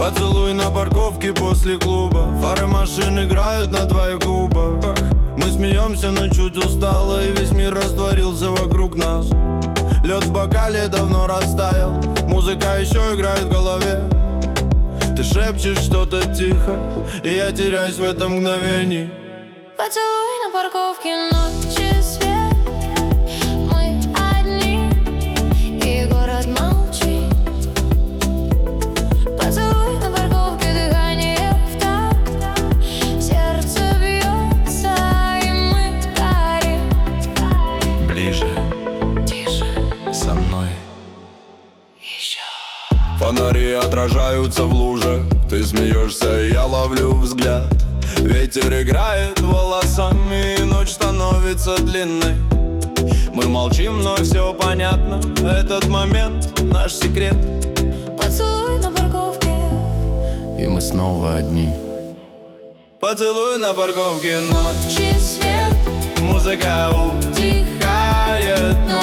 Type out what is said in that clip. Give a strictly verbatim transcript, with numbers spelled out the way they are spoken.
Поцелуй на парковке после клуба. Фары машин играют на твоих губах. Мы смеемся, но чуть устало, и весь мир растворился вокруг нас. Лед в бокале давно растаял, музыка еще играет в голове. Ты шепчешь что-то тихо, и я теряюсь в этом мгновении. Поцелуй на парковке, ночи свет. Мы одни, и город молчит. Поцелуй на парковке, дыхание в такт. Сердце бьется, и мы горим. Ближе, Тише, со мной. еще. Фонари отражаются в лужах. Ты смеешься, и я ловлю взгляд. Ветер играет волосами, и ночь становится длинной. Мы молчим, но все понятно. Этот момент — наш секрет. Поцелуй на парковке, И мы снова одни. Поцелуй на парковке, ночь, ночи свет. музыка утихает.